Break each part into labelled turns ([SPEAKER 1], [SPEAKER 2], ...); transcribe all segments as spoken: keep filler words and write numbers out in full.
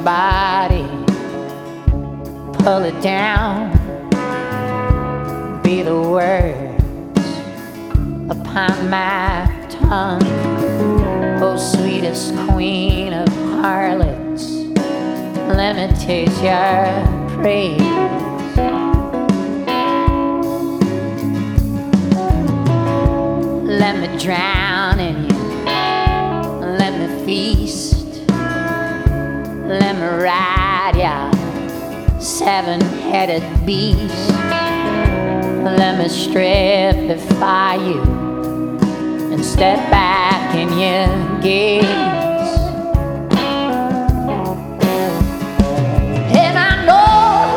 [SPEAKER 1] body, pull it down, be the words upon my tongue. Oh, sweetest queen of harlots, let me taste your praise. Let me drown in you, let me feast, let me ride ya seven-headed beast. Let me strip before you and step back in your gaze. And I know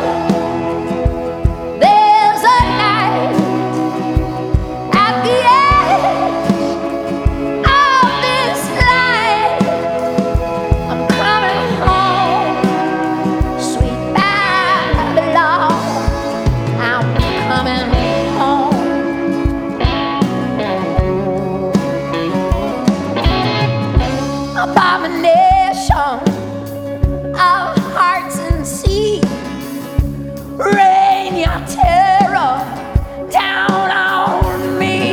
[SPEAKER 1] there's a night at the edge of this life. I'm coming home, sweet Babylon. I'm coming home. Abomination of hearts and sea, rain your terror down on me.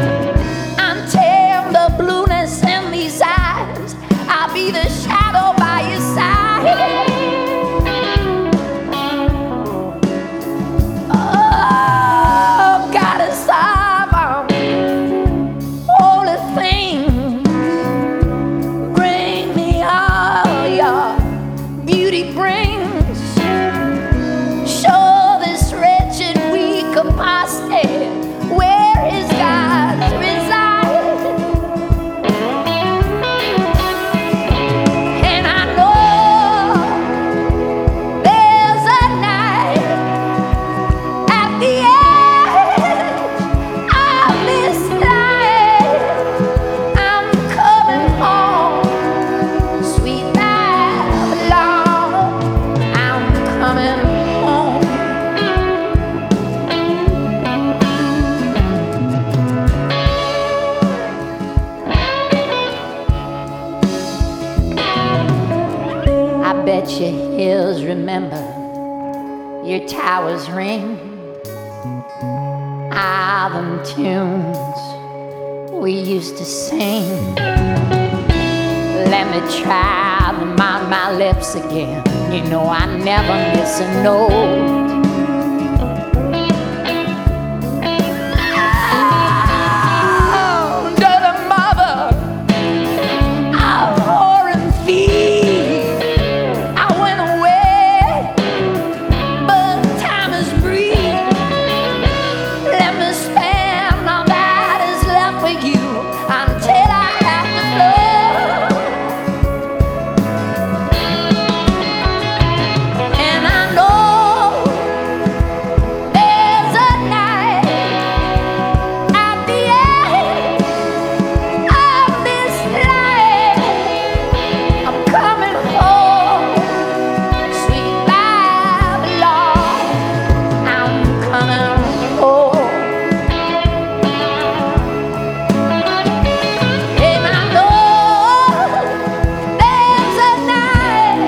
[SPEAKER 1] Until the blueness in these eyes, I'll be the shadow by your side. Oh, goddess of um, holy things, bring me all your beauty brings. Show this wretched, weak apostate where his gods reside. And I know there's a night at the edge of this life. I'm coming home, sweet Babylon. I'm coming home. I bet your hills remember, your towers ring all them tunes we used to sing. Let me try them on my lips again. You know I never miss a note. Oh, dirty mother of whore and thief, I went away, but time is brief. Let me spend all that is left with you until I have to go. And I know there's a night at the end of this life. I'm coming home, sweet Babylon. I'm coming home. And I know there's a night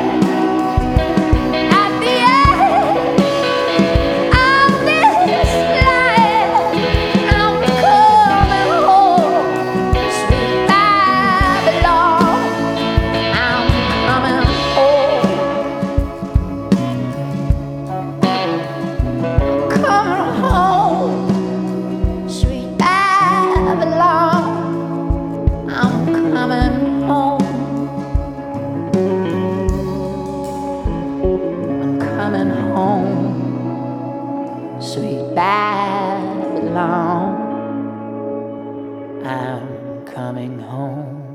[SPEAKER 1] at the end of this life. I'm coming home, sweet Babylon. I'm coming home. Coming home, sweet Babylon. I'm coming home. I'm coming home, sweet Babylon. I'm coming home.